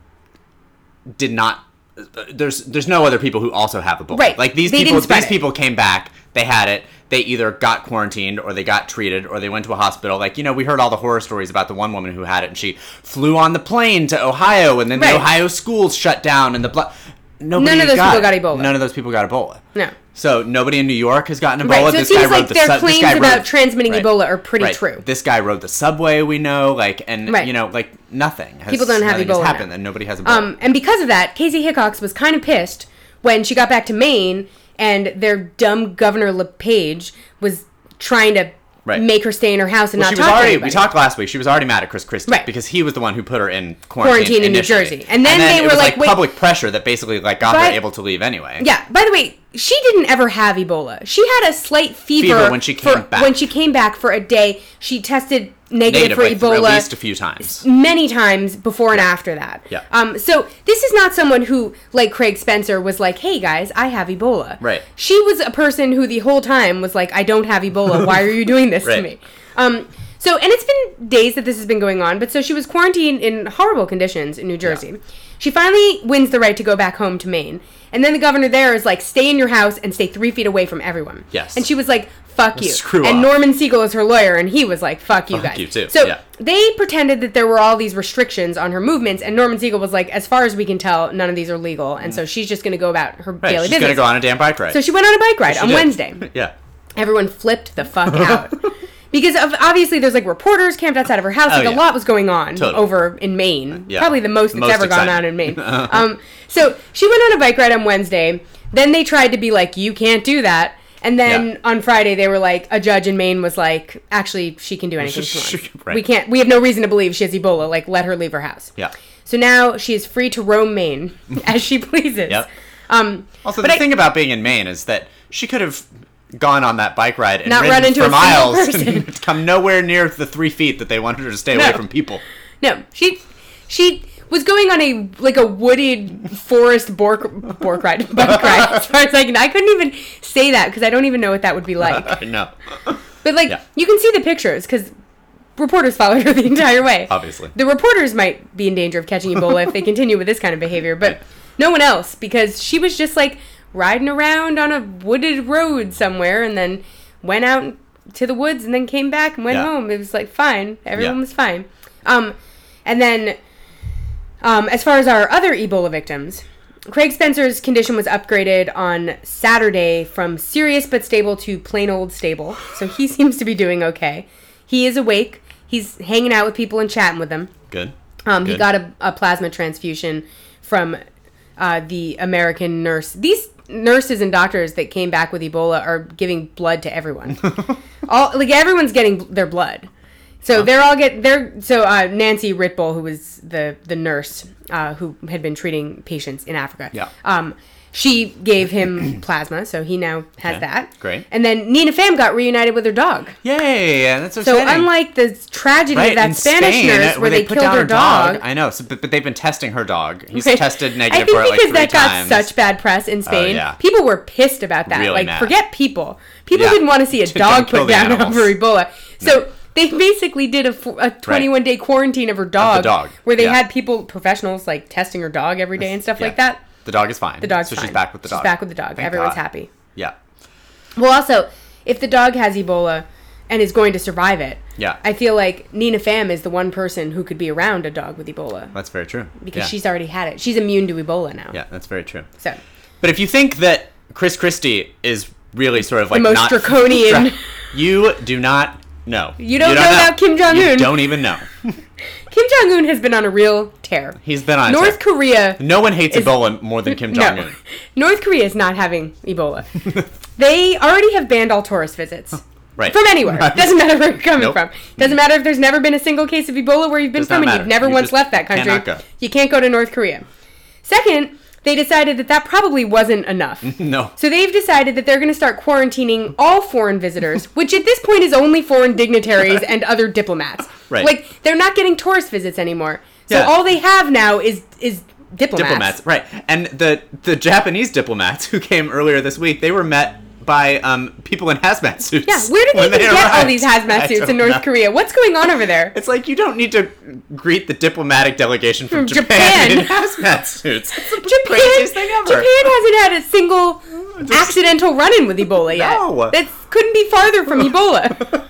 did not... There's there's no other people who also have Ebola. Right. Like these they people these it. people came back, they had it, they either got quarantined or they got treated or they went to a hospital. Like, you know, we heard all the horror stories about the one woman who had it and she flew on the plane to Ohio and then right. the Ohio schools shut down and the blood nobody None of those got people got it. Ebola. None of those people got Ebola. No. So nobody in New York has gotten Ebola. Right. So this it seems guy like rode the their su- claims this guy about rode, transmitting right, Ebola are pretty right. true. This guy rode the subway, we know, like, and right. you know, like nothing. Has, people don't have nothing Ebola has happened, now. and nobody has Ebola. Um, and because of that, Casey Hickox was kind of pissed when she got back to Maine and their dumb Governor LePage was trying to right. make her stay in her house and well, not she was talk already, to anybody. We talked last week. She was already mad at Chris Christie right. because he was the one who put her in quarantine, quarantine in initially. New Jersey. And then, and then they it were was like, like wait, public pressure that basically like got but, her able to leave anyway. Yeah. By the way, she didn't ever have Ebola. She had a slight fever, fever when she came for, back. When she came back for a day, she tested negative, negative for like, Ebola at least a few times, many times before and yeah. after that. Yeah. Um. So this is not someone who, like Craig Spencer, was like, "Hey guys, I have Ebola." Right. She was a person who the whole time was like, "I don't have Ebola. Why are you doing this right. to me?" Um. So, and it's been days that this has been going on, but so she was quarantined in horrible conditions in New Jersey. Yeah. She finally wins the right to go back home to Maine. And then the governor there is like, stay in your house and stay three feet away from everyone. Yes. And she was like, fuck you. Screw and off. Norman Siegel is her lawyer, and he was like, fuck you fuck guys. you too. So yeah. they pretended that there were all these restrictions on her movements, and Norman Siegel was like, as far as we can tell, none of these are legal, and so she's just going to go about her right, daily she's business. She's going to go on a damn bike ride. So she went on a bike ride on did. Wednesday. yeah. Everyone flipped the fuck out. Because of, obviously there's like reporters camped outside of her house. Like oh, yeah. a lot was going on totally. over in Maine. Yeah. Probably the most that's most ever exciting. gone on in Maine. um, so she went on a bike ride on Wednesday. Then they tried to be like, you can't do that. And then yeah. on Friday they were like, a judge in Maine was like, actually she can do anything she wants. Right. We can't. We have no reason to believe she has Ebola. Like, let her leave her house. Yeah. So now she is free to roam Maine as she pleases. Yep. Um, also, the I, thing about being in Maine is that she could have gone on that bike ride and not ridden run into for a miles person. and come nowhere near the three feet that they wanted her to stay no. away from people. No, she she was going on a like a wooded forest bork bork ride bike ride. As far as I can, I couldn't even say that because I don't even know what that would be like. No, but like yeah. you can see the pictures because reporters followed her the entire way. Obviously, the reporters might be in danger of catching Ebola if they continue with this kind of behavior, but right. no one else because she was just like riding around on a wooded road somewhere and then went out to the woods and then came back and went yeah. home. It was like fine. Everyone yeah. was fine. Um, and then um, as far as our other Ebola victims, Craig Spencer's condition was upgraded on Saturday from serious but stable to plain old stable. So he seems to be doing okay. He is awake. He's hanging out with people and chatting with them. Good. Um, Good. He got a, a plasma transfusion from uh, the American nurse. These nurses and doctors that came back with Ebola are giving blood to everyone. all like everyone's getting their blood. So huh. they're all get they're so uh, Nancy Ritbull, who was the the nurse uh, who had been treating patients in Africa. Yeah. Um, She gave him plasma, so he now has Okay, that. great. And then Nina Pham got reunited with her dog. Yay! That's so So exciting. unlike the tragedy Right, of that in Spanish Spain, nurse where they, put killed down her dog. I know, so, but, but they've been testing her dog. He's Right. tested I negative think for it like because three that times. got such bad press in Spain, yeah. people were pissed about that. Really like, mad. forget people. People Yeah. didn't want to see a Don't dog kill put the down animals. over Ebola. So they basically did a, f- a twenty-one day quarantine of her dog, dog, where they yeah. had people, professionals, like testing her dog every day and stuff Yeah. like that. The dog is fine. The dog's so fine. she's back with the dog. She's back with the dog. Thank Everyone's God. happy. Yeah. Well, also, if the dog has Ebola and is going to survive it, Yeah. I feel like Nina Pham is the one person who could be around a dog with Ebola. That's very true. Because yeah. she's already had it. She's immune to Ebola now. Yeah, that's very true. So, But if you think that Chris Christie is really sort of like most not draconian- you do not know. You don't know about Kim Jong-un. You don't even know. Kim Jong Un has been on a real tear. He's been on a North tear. Korea. No one hates is- Ebola more than Kim Jong Un. No. North Korea is not having Ebola. They already have banned all tourist visits. Right. From anywhere. Doesn't matter where you're coming Nope. from. Doesn't matter if there's never been a single case of Ebola where you've been Does from not and matter. you've never You once just left that country. cannot go. You can't go to North Korea. Second, they decided that that probably wasn't enough. No. So they've decided that they're going to start quarantining all foreign visitors, which at this point is only foreign dignitaries and other diplomats. Right. Like, they're not getting tourist visits anymore. So Yeah. all they have now is is diplomats. Diplomats, right. And the the Japanese diplomats who came earlier this week, they were met by um, people in hazmat suits. Yeah, where did they when even get all arrived. these hazmat I suits don't in North know. Korea? What's going on over there? It's like you don't need to greet the diplomatic delegation from, From Japan, Japan. in hazmat suits. It's the Japan, craziest thing ever. Japan hasn't had a single Just- accidental run-in with Ebola yet. No. That couldn't be farther from Ebola.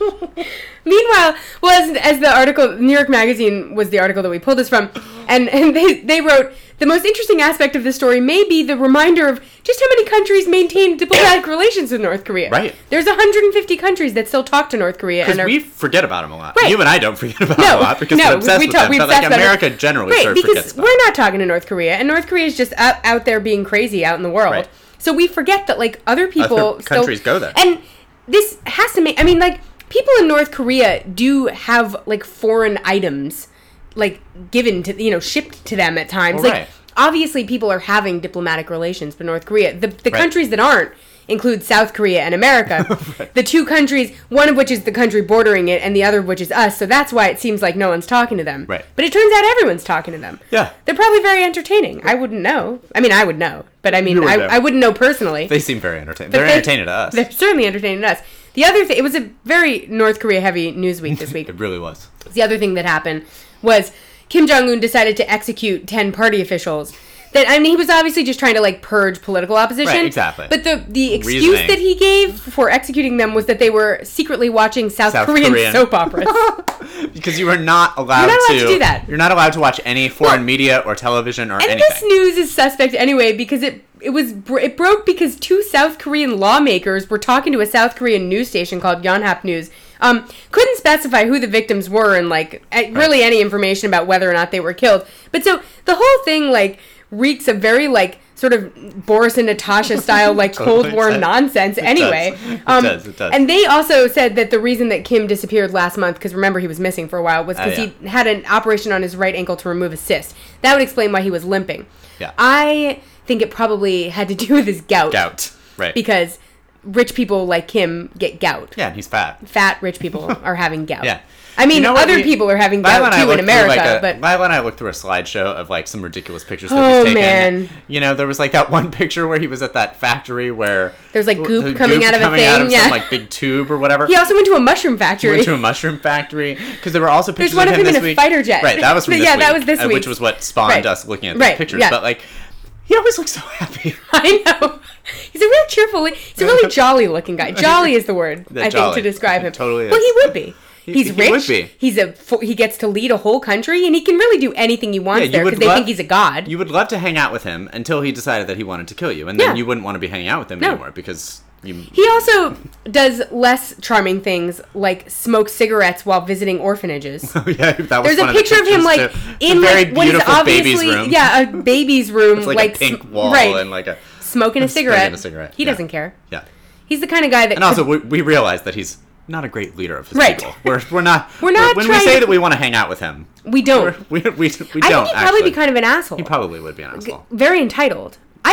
Meanwhile, well, as, as the article, New York Magazine was the article that we pulled this from, and, and they, they wrote, the most interesting aspect of this story may be the reminder of just how many countries maintain diplomatic relations with North Korea. Right. There's one hundred fifty countries that still talk to North Korea. Because and are, we forget about them a lot. Right. You and I don't forget about no, them a lot because no, we're obsessed we with talk, them. we But like obsessed about America it. generally right, sort of because forgets about we're not talking to North Korea, and North Korea is just out, out there being crazy out in the world. Right. So we forget that like other people Other still, countries go there. and this has to make. I mean, like people in North Korea do have like foreign items, like given to you know shipped to them at times. Well, like right. obviously, people are having diplomatic relations with North Korea. The the Right. countries that aren't include South Korea and America. Right. The two countries, one of which is the country bordering it, and the other of which is us. So that's why it seems like no one's talking to them. Right. But it turns out everyone's talking to them. Yeah. They're probably very entertaining. I wouldn't know. I mean, I would know, but I mean, You would I, know. I wouldn't know personally. They seem very entertaining. But They're they- entertaining to us. They're certainly entertaining to us. The other thing, it was a very North Korea heavy news week this week. It really was. The other thing that happened was Kim Jong Un decided to execute ten party officials. That I mean, he was obviously just trying to like purge political opposition. Right, exactly. But the the excuse Reasoning. that he gave for executing them was that they were secretly watching South, South Korean, Korean. soap operas. Because you are not allowed, You're not allowed to, to do that. You're not allowed to watch any foreign Well, media or television or And anything. this news is suspect anyway because it it was br- it broke because two South Korean lawmakers were talking to a South Korean news station called Yonhap News. Um, couldn't specify who the victims were and like eh, really any information about whether or not they were killed. But so the whole thing like reeks of very like sort of Boris and Natasha style like Totally Cold War does. nonsense. It Anyway, does. It um, does, it does. and they also said that the reason that Kim disappeared last month, because remember he was missing for a while, was Oh, because yeah. he had an operation on his right ankle to remove a cyst. That would explain why he was limping. Yeah. I think it probably had to do with his gout. Gout. Right. Because rich people like him get gout. yeah, and he's fat. Fat rich people are having gout. Yeah. I mean, You know what other we- people are having Lila gout and I too in looked through, America, like, a, but Lila and I looked through a slideshow of like some ridiculous pictures that Oh, he's taken. man. You know, there was like that one picture where he was at that factory where There's, like, goop the coming out of a coming out thing, of yeah. some like big tube or whatever. he also went to a mushroom He factory. went to a mushroom factory because there were also pictures There's one of him this in a week. fighter jet. Right, that was from Yeah, this that week, was this uh, which week. was what spawned Right. us looking at these Right, pictures. yeah. But like, he always looks so happy. I know. He's a real cheerful, he's a really jolly looking guy. Jolly is the word, Yeah, I think, jolly. to describe him. He totally Well, is. he would be. He's he rich. would be. He's a fo- he gets to lead a whole country, and he can really do anything he wants Yeah, you there would because they love- think he's a god. You would love to hang out with him until he decided that he wanted to kill you, and then Yeah. you wouldn't want to be hanging out with him No. anymore because you. He also does less charming things like smoke cigarettes while visiting orphanages. Oh, yeah, that was There's one a of the picture of him pictures, like too. It's in a very like what is beautiful baby's obviously room. yeah a baby's room, It's like, like a pink sm- wall right, and like a smoking a cigarette. Smoking a cigarette, He yeah. doesn't care. yeah. He's the kind of guy that And also, we, we realize that he's not a great leader of his Right. people. We're we're not. We're not When we trying say to- that we want to hang out with him, we don't. we're, we we we I don't think he'd actually. probably be kind of an asshole. He probably would be an asshole. Very entitled. I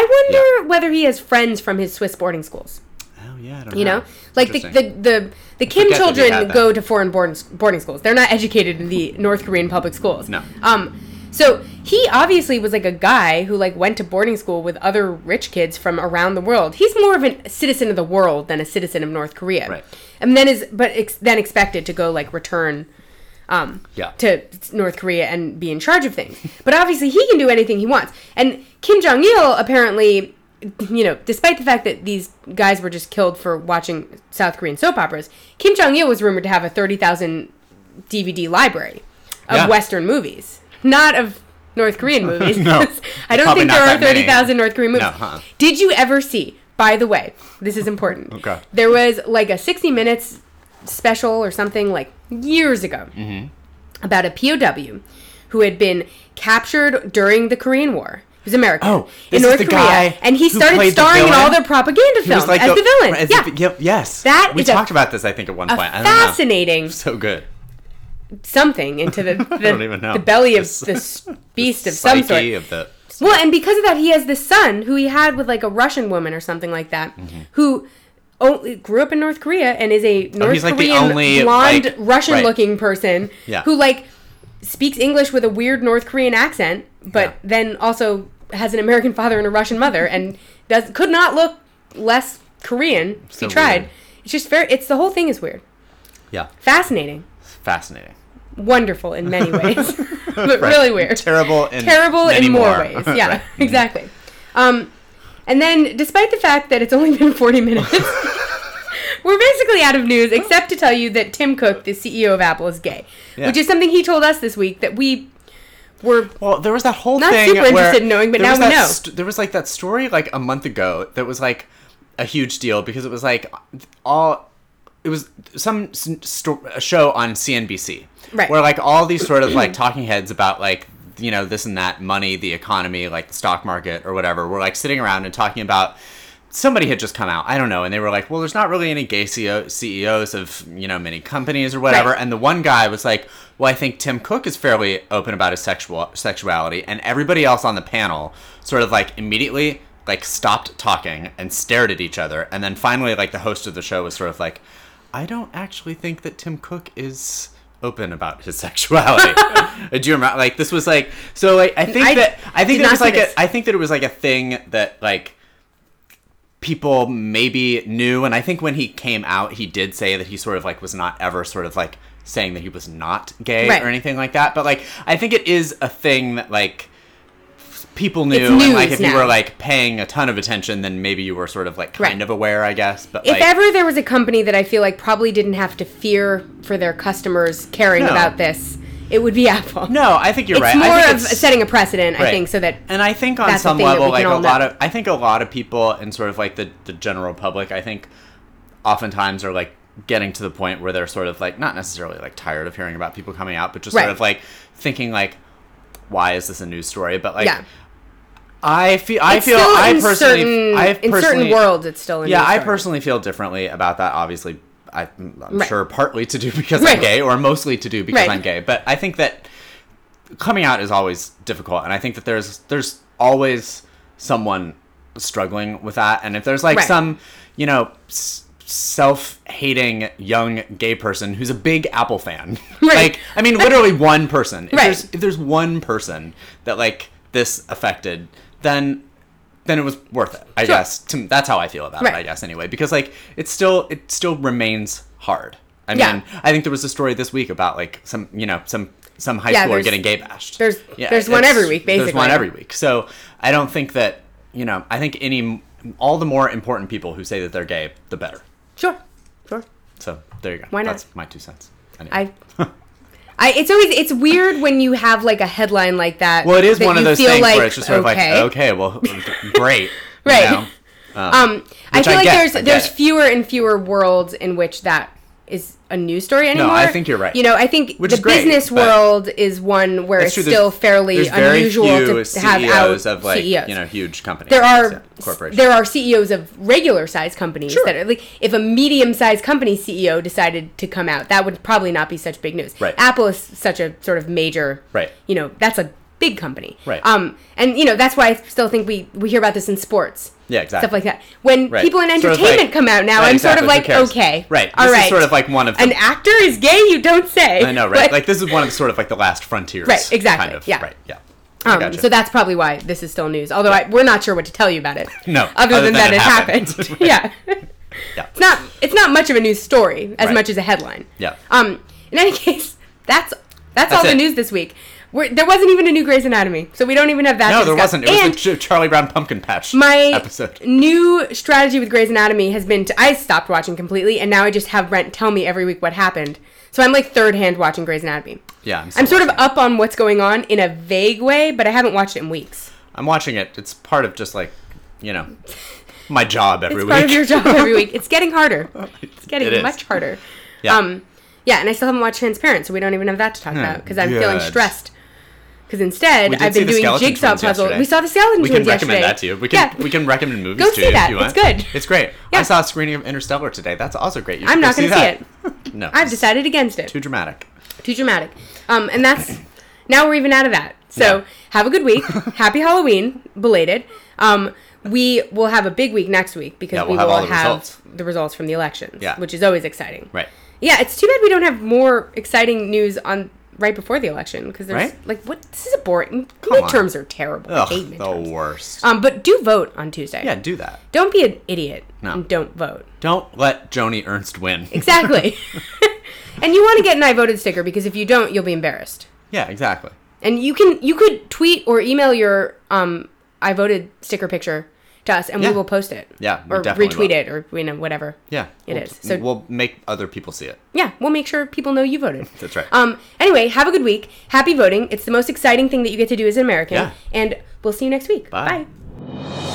wonder yeah. whether he has friends from his Swiss boarding schools. Oh yeah, I don't you know. know, like the the the, the Kim children go to foreign boarding boarding schools. They're not educated in the North Korean public schools. No. Um. So he obviously was like a guy who like went to boarding school with other rich kids from around the world. He's more of a citizen of the world than a citizen of North Korea. Right. And then is but ex- then expected to go like return um, yeah. to North Korea and be in charge of things. But obviously he can do anything he wants. And Kim Jong-il apparently, you know, despite the fact that these guys were just killed for watching South Korean soap operas, Kim Jong-il was rumored to have a thirty thousand D V D library of yeah. Western movies. Not of North Korean movies. No. I don't Probably think there are thirty thousand many. North Korean movies. No, huh? Did you ever see, by the way, this is important. Okay. There was like a sixty minutes special or something like years ago mm-hmm. about a P O W who had been captured during the Korean War. He was American oh, in North Korea. And he started starring in all their propaganda films like as the, the villain. As yeah. the, yep, yes. That we is talked a, about this, I think, at one point. I don't fascinating. know. So good. Something into the the, I don't even know. the belly of this, this beast the of some sort. Of the, well, and because of that, he has this son who he had with like a Russian woman or something like that, mm-hmm. who only grew up in North Korea and is a North oh, he's like Korean the only, blonde like, Russian-looking right. person yeah. who like speaks English with a weird North Korean accent, but yeah. then also has an American father and a Russian mother, and does could not look less Korean if so he tried. Weird. It's just very. It's the whole thing is weird. Yeah. Fascinating. Fascinating. Wonderful in many ways, but right. really weird. Terrible in terrible many in more, more. ways. Yeah, right. exactly. Um, and then, despite the fact that it's only been forty minutes, we're basically out of news, except to tell you that Tim Cook, the C E O of Apple, is gay, yeah. which is something he told us this week that we were. Well, there was that whole not thing super interested in knowing, but now we know. St- there was like that story like a month ago that was like a huge deal because it was like all. It was some st- a show on C N B C, right? Where like all these sort of like talking heads about like you know this and that, money, the economy, like the stock market or whatever, were like sitting around and talking about. Somebody had just come out, I don't know, and they were like, "Well, there's not really any gay C E Os of you know many companies or whatever." Right. And the one guy was like, "Well, I think Tim Cook is fairly open about his sexual sexuality," and everybody else on the panel sort of like immediately like stopped talking and stared at each other, and then finally like the host of the show was sort of like. I don't actually think that Tim Cook is open about his sexuality. Do you remember? Like this was like so. Like, I think I that I think did it was like this. a, I think that it was like a thing that like people maybe knew, and I think when he came out, he did say that he sort of like was not ever sort of like saying that he was not gay right. or anything like that. But like I think it is a thing that like. People knew, and like if now. you were like paying a ton of attention, then maybe you were sort of like kind right. of aware, I guess. But if like, ever there was a company that I feel like probably didn't have to fear for their customers caring no. about this, it would be Apple. No, I think you're it's right. More I think of it's setting a precedent, right. I think, so that and I think on that's some the thing level, like a know. lot of, I think a lot of people and sort of like the the general public, I think, oftentimes are like getting to the point where they're sort of like not necessarily like tired of hearing about people coming out, but just right. sort of like thinking like, why is this a news story? But like. Yeah. I feel. I it's feel. Still I in personally. Certain, I in personally, certain worlds, it's still. A yeah, news I story. personally feel differently about that. Obviously, I, I'm right. sure partly to do because right. I'm gay, or mostly to do because right. I'm gay. But I think that coming out is always difficult, and I think that there's there's always someone struggling with that, and if there's like right. some, you know. S- self-hating young gay person who's a big Apple fan. Right. Like, I mean, literally one person. If right. there's if there's one person that like this affected, then then it was worth it. I sure. guess to, that's how I feel about right. it. I guess anyway, because like it's still it still remains hard. I yeah. mean, I think there was a story this week about like some you know some some high yeah, schooler getting gay bashed. There's yeah, there's one every week basically. There's one every week. So I don't think that you know. I think any all the more important people who say that they're gay, the better. Sure, sure. So there you go. Why not? That's my two cents. Anyway. I, I. It's always it's weird when you have like a headline like that. Well, it is that one of you those feel things like, where it's just sort okay. of like, okay, well, great, right. You know? um, um, I feel I like get, there's I there's it. fewer and fewer worlds in which that is a news story anymore. No, I think you're right. You know, I think Which the is great, business world is one where it's true. still there's, fairly there's very unusual few to have C E Os out of like C E Os. you know huge companies. There are yeah, corporations. there are C E Os of regular sized companies Sure. that are like if a medium sized company C E O decided to come out, that would probably not be such big news. Right. Apple is such a sort of major. Right. You know, that's a big company. Right. Um, and, you know, that's why I still think we, we hear about this in sports. Yeah, exactly. Stuff like that. When right. people in sort entertainment of like, come out now, right, I'm exactly. sort of like, okay. Right. All this right. is sort of like one of the... An actor is gay? You don't say. I know, right? But, like, this is one of the, sort of like the last frontiers. Right, exactly. Kind of. Yeah. Right, yeah. Um, Gotcha. So that's probably why this is still news. Although I, we're not sure what to tell you about it. No. Other, other than, than that it it happened. happened. yeah. Yeah. It's not it's not much of a news story as Right. much as a headline. Yeah. Um. In any case, that's that's, That's all the it. news this week. We're, there wasn't even a new Grey's Anatomy, so we don't even have that. No, to there discuss. wasn't. It and was the Ch- Charlie Brown Pumpkin Patch my episode. new strategy with Grey's Anatomy has been to, I stopped watching completely, and now I just have Brent tell me every week what happened. So I'm like third hand watching Grey's Anatomy. Yeah, I'm, I'm sort of watching. up on what's going on in a vague way, but I haven't watched it in weeks. I'm watching it. It's part of just like, you know, my job every It's week. part of your job every week. It's getting harder. It's getting It is. much harder. Yeah. Um, yeah, and I still haven't watched Transparent, so we don't even have that to talk about because I'm feeling good. stressed. Because instead, We did I've see been the doing Skeleton jigsaw Twins puzzle. yesterday. We saw the Skeleton We Twins can recommend yesterday. that to you. We can yeah. we can recommend movies Go to see you that. if you want. It's good. It's great. Yeah. I saw a screening of Interstellar today. That's also great. You I'm should not go going to see that. it. No. I've it's decided against it. Too dramatic. Too dramatic. Um, and that's now we're even out of that. So Yeah. have a good week. Happy Halloween, belated. Um, we will have a big week next week because Yeah, we we'll have will all the have results. the results from the elections, Yeah. which is always exciting. Right. Yeah, it's too bad we don't have more exciting news on right before the election because there's Right? like what this is a boring. Come Midterms are terrible. I Ugh, hate the midterms. worst. Um, but do vote on Tuesday. Yeah, do that. Don't be an idiot No. and don't vote. Don't let Joni Ernst win. Exactly. And you want to get an I voted sticker because if you don't, you'll be embarrassed. Yeah, exactly. And you can you could tweet or email your um I voted sticker picture to us, and Yeah. we will post it. Yeah, we or definitely retweet will. it, or you know whatever. Yeah, it we'll, is. So we'll make other people see it. yeah, we'll make sure people know you voted. That's right. Um. Anyway, have a good week. Happy voting. It's the most exciting thing that you get to do as an American. Yeah. And we'll see you next week. Bye. Bye.